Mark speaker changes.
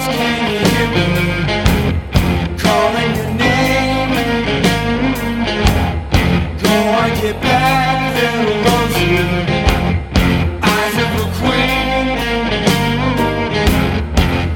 Speaker 1: can you hear me calling your name? Go on, get back, little Rosie.